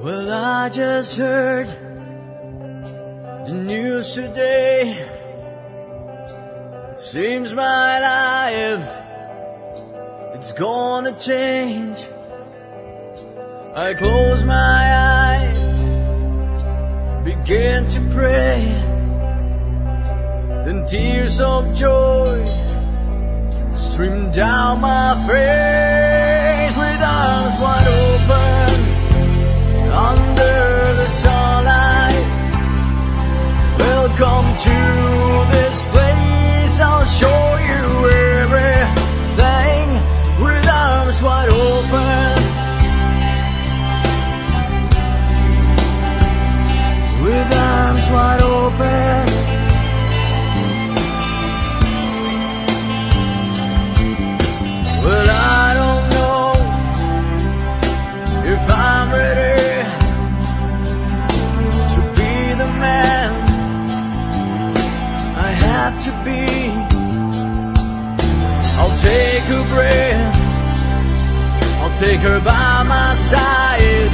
Well, I just heard the news today. It seems my life, it's gonna change. I close my eyes, begin to pray. Then tears of joy stream down my face. With arms wide open under the sunlight, welcome to this place. I'll show you everything. With arms wide open, with arms wide open. Well, I don't know if I'm ready to be the man I have to be. I'll take her breath, I'll take her by my side,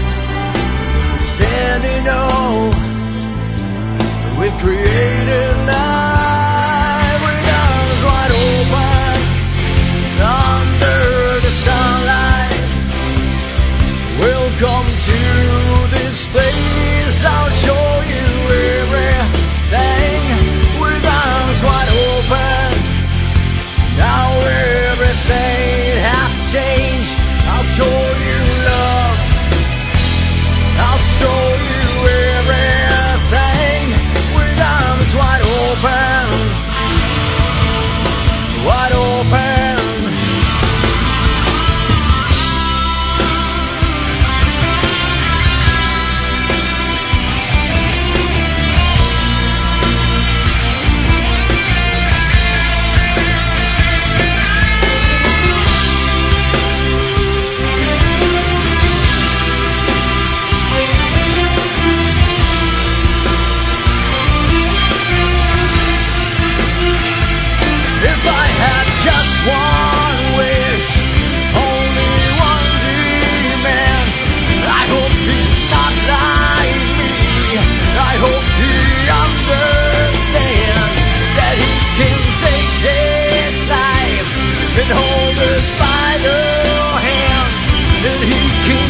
standing on we created life. With arms wide open under the sunlight, welcome to this place. I'll show you everything. With arms wide open, now everything has changed. I'll show you love, I'll show you everything. With arms wide open, wide open. Just one wish, only one demand. I hope he's not like me. I hope he understands that he can take his life and hold it by the hand, and he can